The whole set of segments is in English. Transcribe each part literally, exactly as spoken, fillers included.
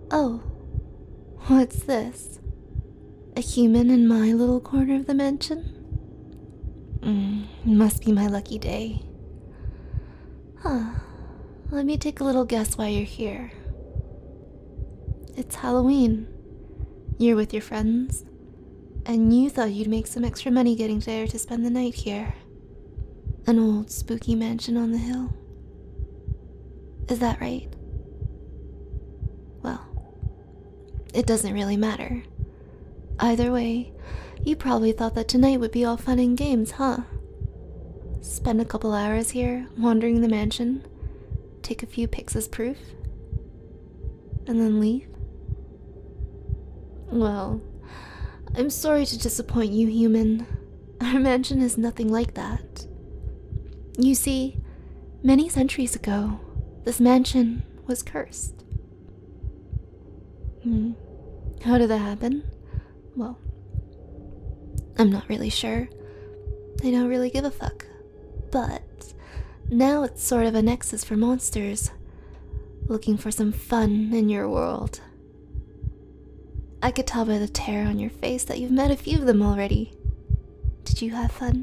Oh, what's this? A human in my little corner of the mansion? Mm, must be my lucky day. Huh. Let me take a little guess why you're here. It's Halloween. You're with your friends, and you thought you'd make some extra money getting there to spend the night here. An old spooky mansion on the hill. Is that right? Well, it doesn't really matter. Either way, you probably thought that tonight would be all fun and games, huh? Spend a couple hours here, wandering the mansion, take a few pics as proof, and then leave? Well, I'm sorry to disappoint you, human. Our mansion is nothing like that. You see, many centuries ago, this mansion was cursed. Hmm. How did that happen? Well, I'm not really sure. I don't really give a fuck. But now it's sort of a nexus for monsters, looking for some fun in your world. I could tell by the tear on your face that you've met a few of them already. Did you have fun?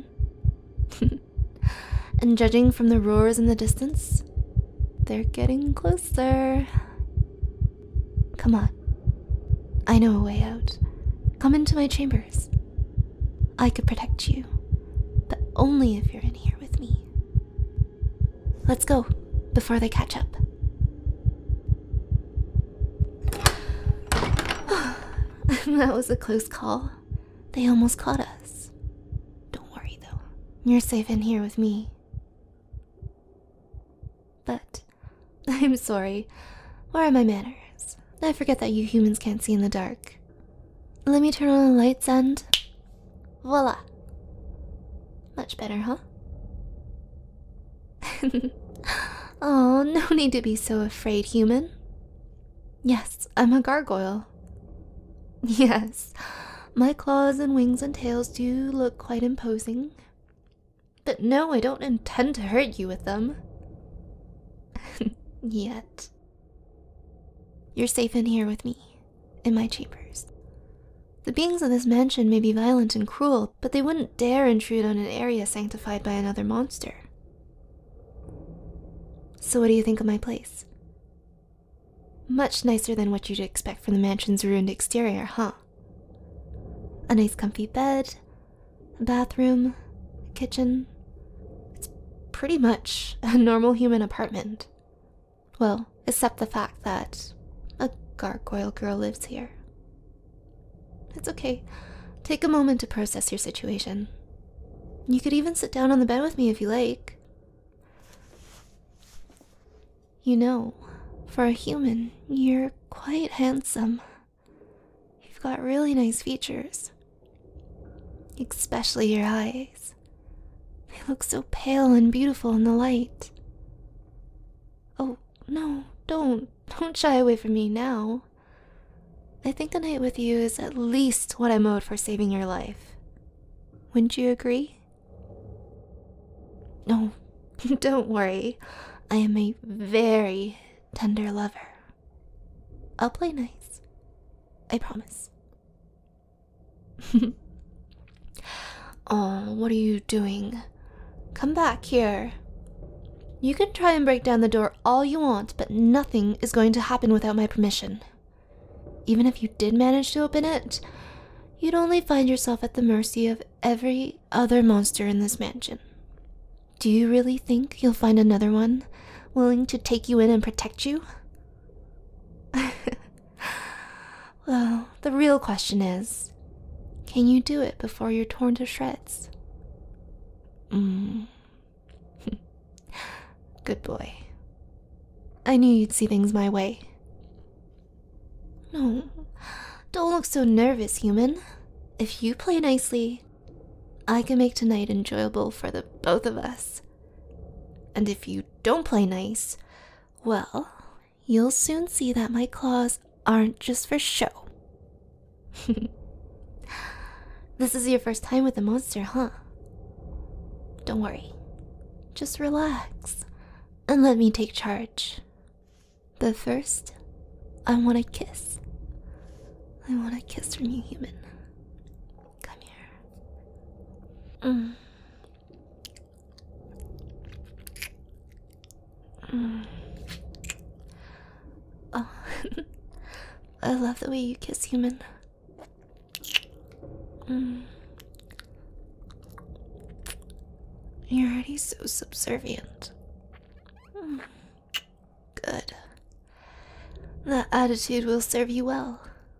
And judging from the roars in the distance, they're getting closer. Come on. I know a way out. Come into my chambers. I could protect you, but only if you're in here with me. Let's go, before they catch up. That was a close call. They almost caught us. Don't worry, though. You're safe in here with me. But I'm sorry. Where are my manners? I forget that you humans can't see in the dark. Let me turn on the lights and... voila. Much better, huh? Oh, no need to be so afraid, human. Yes, I'm a gargoyle. Yes, my claws and wings and tails do look quite imposing. But no, I don't intend to hurt you with them. Yet. You're safe in here with me, in my chambers. The beings of this mansion may be violent and cruel, but they wouldn't dare intrude on an area sanctified by another monster. So what do you think of my place? Much nicer than what you'd expect from the mansion's ruined exterior, huh? A nice comfy bed, a bathroom, a kitchen. It's pretty much a normal human apartment. Well, except the fact that a gargoyle girl lives here. It's okay. Take a moment to process your situation. You could even sit down on the bed with me if you like. You know, for a human, you're quite handsome. You've got really nice features. Especially your eyes. They look so pale and beautiful in the light. Oh, no, don't. Don't shy away from me now. I think a night with you is at least what I'm owed for saving your life. Wouldn't you agree? No, don't worry. I am a very tender lover. I'll play nice. I promise. Oh, what are you doing? Come back here. You can try and break down the door all you want, but nothing is going to happen without my permission. Even if you did manage to open it, you'd only find yourself at the mercy of every other monster in this mansion. Do you really think you'll find another one willing to take you in and protect you? Well, the real question is, can you do it before you're torn to shreds? Mm. Good boy. I knew you'd see things my way. No, don't look so nervous, human. If you play nicely, I can make tonight enjoyable for the both of us. And if you don't play nice, well, you'll soon see that my claws aren't just for show. This is your first time with a monster, huh? Don't worry. Just relax and let me take charge. But first, I want a kiss. I want a kiss from you, human. Come here. Mm. Mm. Oh, I love the way you kiss, human. Mm. You're already so subservient. Mm. Good. That attitude will serve you well.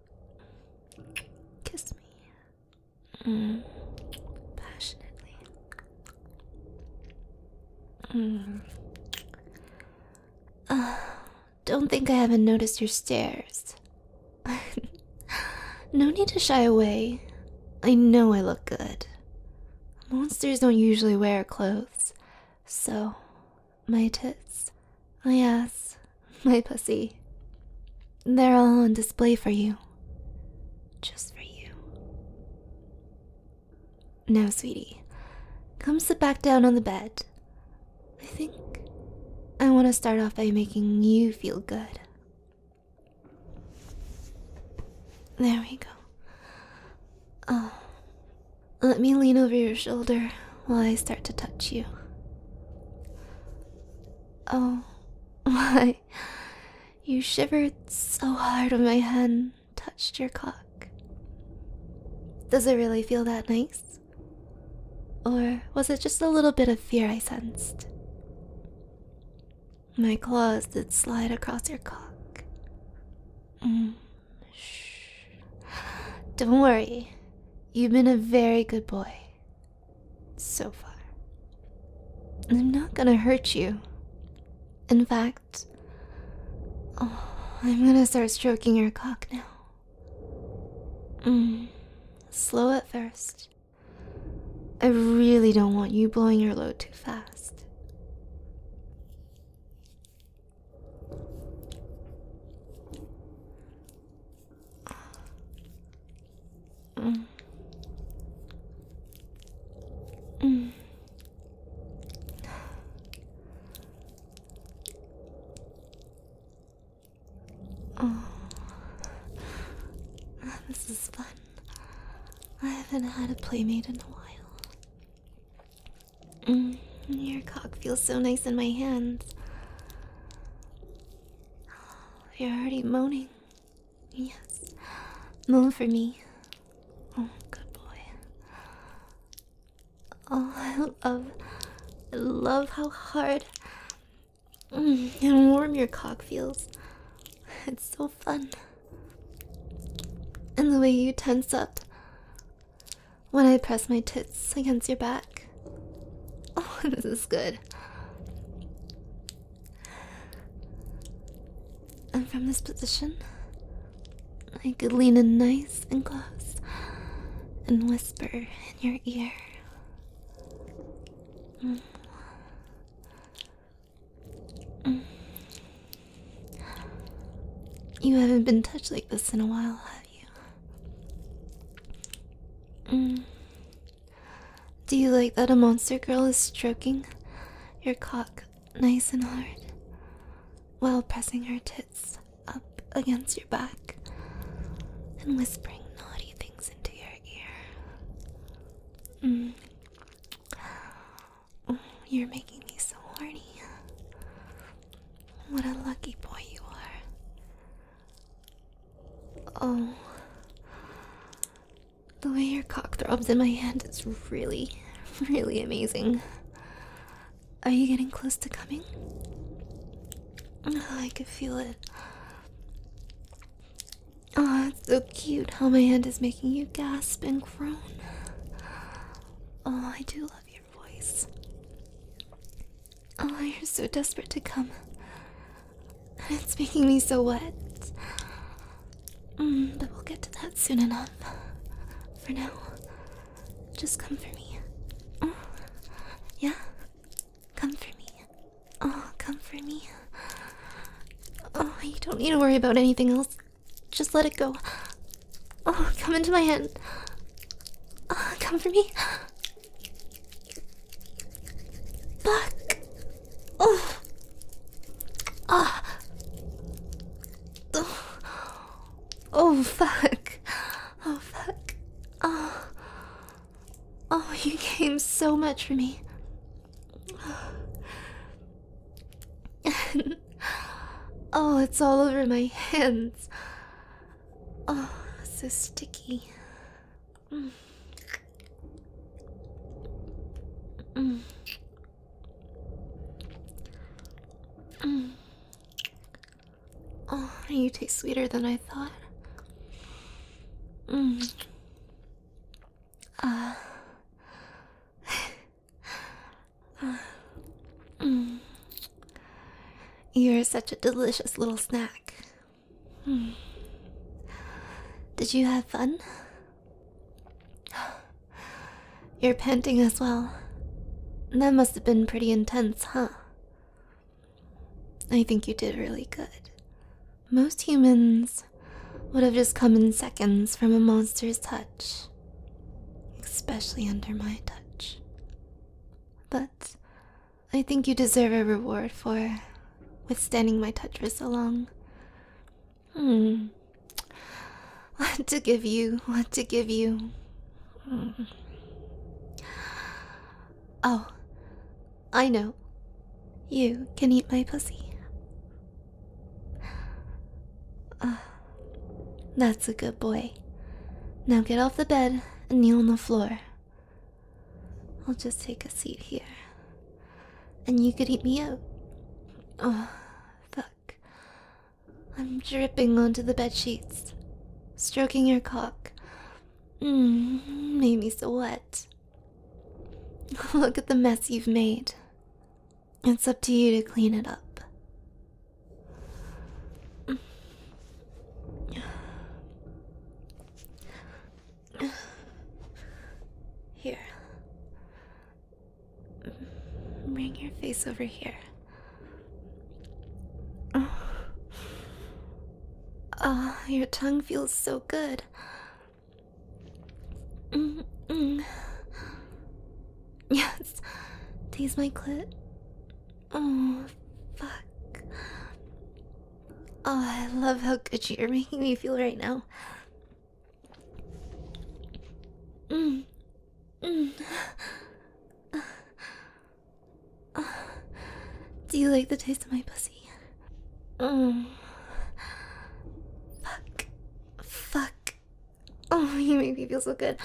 Kiss me. Mm. Passionately. Mm. Uh, don't think I haven't noticed your stares. No need to shy away. I know I look good. Monsters don't usually wear clothes, so my tits, my ass, my pussy, they're all on display for you. Just for you. Now, sweetie, come sit back down on the bed. I think I want to start off by making you feel good. There we go. Oh, let me lean over your shoulder while I start to touch you. Oh, why? You shivered so hard when my hand touched your cock. Does it really feel that nice? Or was it just a little bit of fear I sensed? My claws did slide across your cock. Mm. Shh. Don't worry. You've been a very good boy. So far. I'm not gonna hurt you. In fact, oh, I'm gonna start stroking your cock now. Mm. Slow at first. I really don't want you blowing your load too fast. Mm. Mm. Oh, this is fun. I haven't had a playmate in a while. Mm. Your cock feels so nice in my hands. You're already moaning. Yes, moan for me. Oh, good boy. Oh, I love, I love how hard mm, and warm your cock feels. It's so fun. And the way you tense up when I press my tits against your back. Oh, this is good. And from this position, I could lean in nice and close and whisper in your ear. Mm. Mm. You haven't been touched like this in a while, have you? Mm. Do you like that a monster girl is stroking your cock nice and hard while pressing her tits up against your back and whispering naughty things into your ear? Mm. Oh, you're making me so horny. What a lucky boy you are. Oh, the way your cock throbs in my hand is really, really amazing. Are you getting close to coming? Oh, I could feel it. Oh, it's so cute how my hand is making you gasp and groan. Oh, I do love your voice. Oh, you're so desperate to come. And it's making me so wet. Mm, but we'll get to that soon enough. For now, just come for me. Oh, yeah? Come for me. Oh, come for me. Oh, you don't need to worry about anything else. Just let it go. Oh, come into my hand. Oh, come for me. Fuck. Oh. Ah. Oh. Oh, fuck. Oh, fuck. Oh. Oh, you came so much for me. Oh, it's all over my hands. Oh, so sticky. Mm. Mm. Mm. Oh, you taste sweeter than I thought. Mm. Uh. uh. Mm. You're such a delicious little snack. Mm. Did you have fun? You're panting as well. That must have been pretty intense, huh? I think you did really good. Most humans would have just come in seconds from a monster's touch. Especially under my touch. But I think you deserve a reward for withstanding my touch for so long. Hmm. What to give you? What to give you? Hmm. Oh, I know. You can eat my pussy. Uh, that's a good boy. Now get off the bed and kneel on the floor. I'll just take a seat here. And you could eat me out. Oh, fuck. I'm dripping onto the bed sheets, stroking your cock. Mmm, made me so wet. Look at the mess you've made. It's up to you to clean it up. Here. Bring your face over here. Oh, oh your tongue feels so good. Mm-mm. Yes, taste my clit. Oh, fuck. Oh, I love how good you're making me feel right now. Mm. Mm. Uh, do you like the taste of my pussy? Mm. Fuck. Fuck. Oh, you make me feel so good.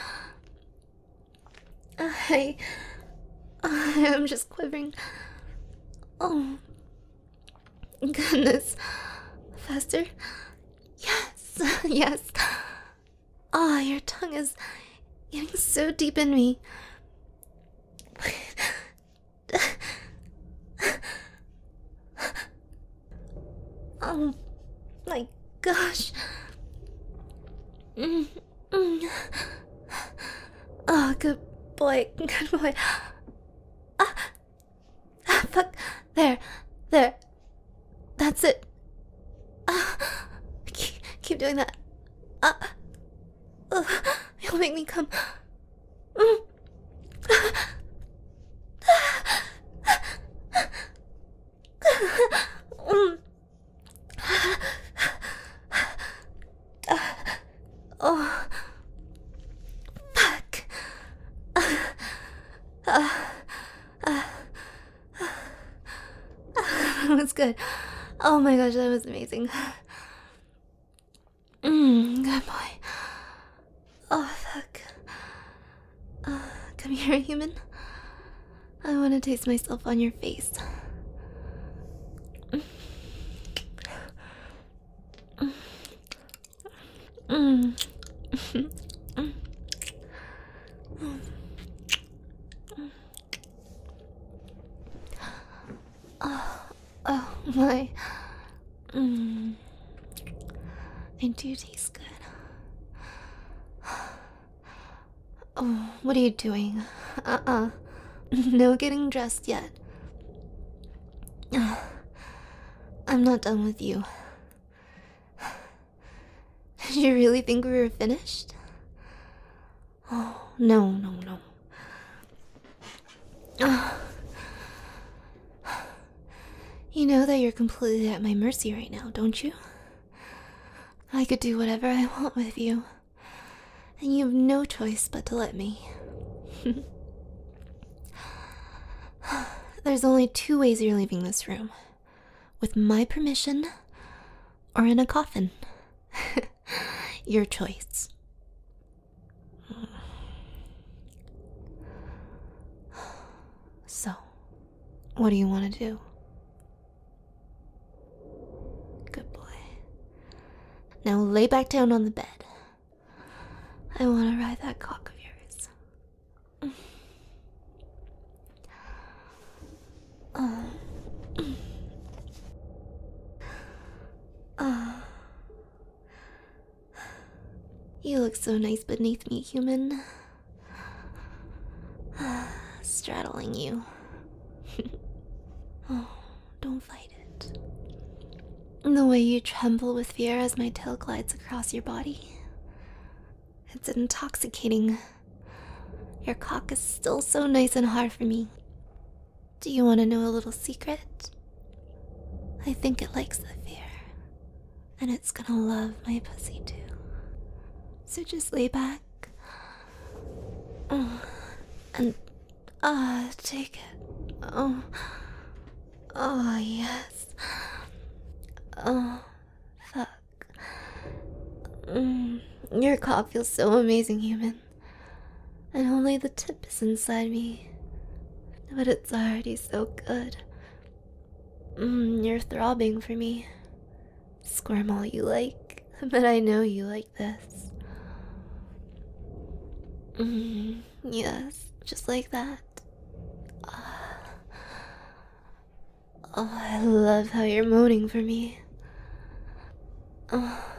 I... I'm just quivering. Oh. Goodness. Faster? Yes. Yes. Ah, oh, your tongue is getting so deep in me. Oh my gosh. Mm, mm. Oh, good boy, good boy. Ah, ah, fuck. There, there. That's it. Ah, keep, keep doing that. Ah, uh, you'll make me come. Mm. Mm. Oh, fuck. Uh, uh, uh, that was good. Oh my gosh, that was amazing. Mmm, good boy. Oh, fuck. Uh, come here, human. I want to taste myself on your face. Mm. Mm. Oh, oh my. Mm. I do taste good. Oh, what are you doing? Uh-uh. No getting dressed yet. I'm not done with you. Did you really think we were finished? Oh, no, no, no. Oh. You know that you're completely at my mercy right now, don't you? I could do whatever I want with you, and you have no choice but to let me. There's only two ways you're leaving this room. With my permission, or in a coffin. Your choice. So, what do you want to do? Good boy. Now lay back down on the bed. I want to ride that cock of yours. Oh. Oh. You look so nice beneath me, human. Straddling you. Oh, don't fight it. The way you tremble with fear as my tail glides across your body. It's intoxicating. Your cock is still so nice and hard for me. Do you want to know a little secret? I think it likes the fear. And it's gonna love my pussy too. So just lay back. Oh, and ah, uh, take it. Oh, oh yes. Oh, fuck. Mm, your cock feels so amazing, human. And only the tip is inside me. But it's already so good. Mm, you're throbbing for me. Squirm all you like, but I know you like this. Mm, yes, just like that. Uh, oh, I love how you're moaning for me. Oh.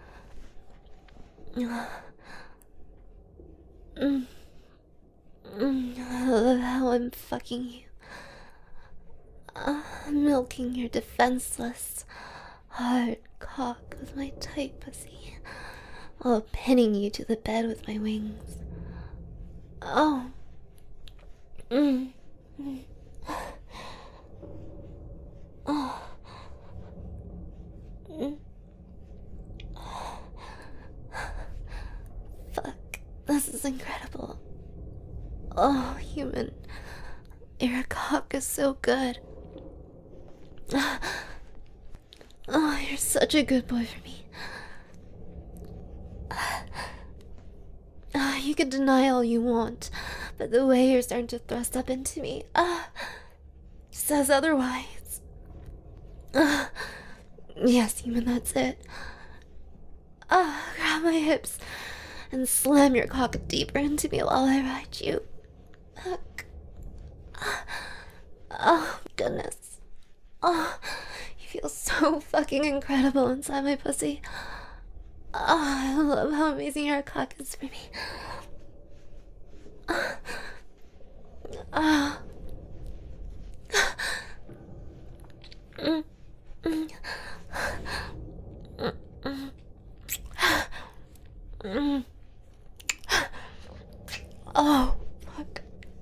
Uh, mm, mm, I love how I'm fucking you. Uh, milking your defenseless, hard cock with my tight pussy, while pinning you to the bed with my wings. Oh. Mm. Mm. Oh. Mm. Fuck. This is incredible. Oh, human. Your cock is so good. Oh, you're such a good boy for me. Uh, you can deny all you want, but the way you're starting to thrust up into me, uh, says otherwise. Uh, yes, human, that's it. Uh, grab my hips and slam your cock deeper into me while I ride you. Fuck. Uh, oh, goodness. Oh, you feel so fucking incredible inside my pussy. Oh, I love how amazing your cock is for me. Oh. Oh. Mm. Mm. Mm. Mm. Oh, fuck.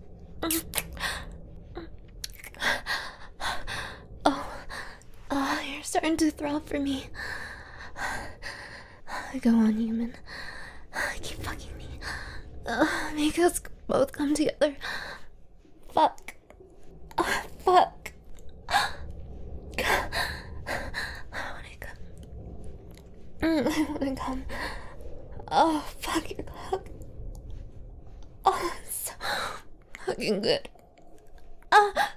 Oh, oh, you're starting to throb for me. Go on, human. Keep fucking me. Uh, make us both come together. Fuck. Uh, fuck. I wanna come. Mm, I wanna come. Oh, fuck your cock. Oh, it's so fucking good. Ah. Uh.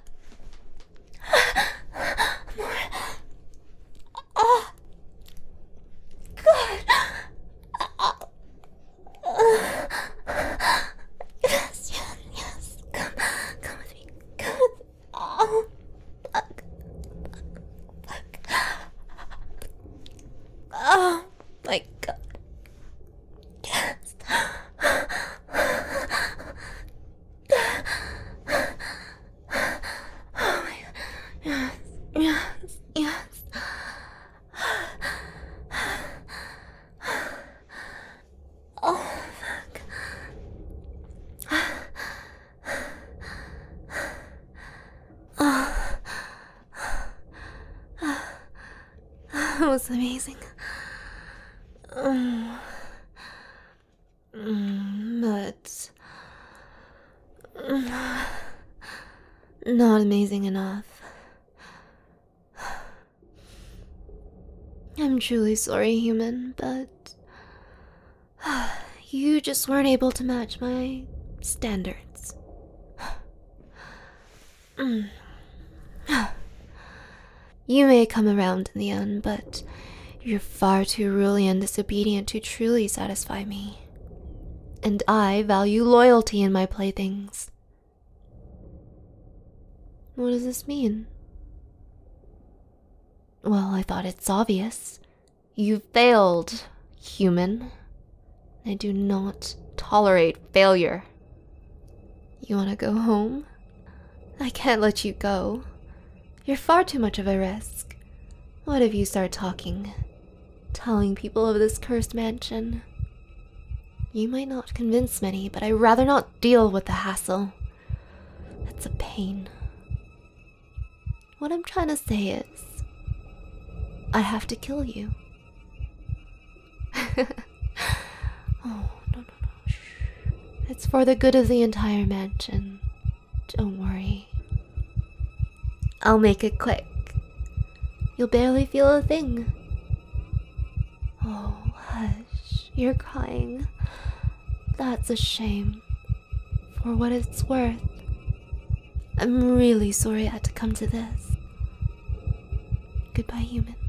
More. Oh. God. Uh. Uh. Yes, yes, yes. Come, come with me. Come with me. Oh. Fuck. Fuck. Fuck. Oh my God. Yes. Oh my God. Yes, yes, yes. Oh, fuck. Oh. That was amazing. Mm, but mm, not amazing enough. I'm truly sorry, human, but you just weren't able to match my standards. Mm. You may come around in the end, but you're far too ruly and disobedient to truly satisfy me. And I value loyalty in my playthings. What does this mean? Well, I thought it's obvious. You failed, human. I do not tolerate failure. You want to go home? I can't let you go. You're far too much of a risk. What if you start talking, telling people of this cursed mansion? You might not convince many, but I'd rather not deal with the hassle. It's a pain. What I'm trying to say is, I have to kill you. Oh, no, no, no. Shh. It's for the good of the entire mansion. Don't worry. I'll make it quick. You'll barely feel a thing. Oh, hush. You're crying. That's a shame. For what it's worth. I'm really sorry I had to come to this. Goodbye, human.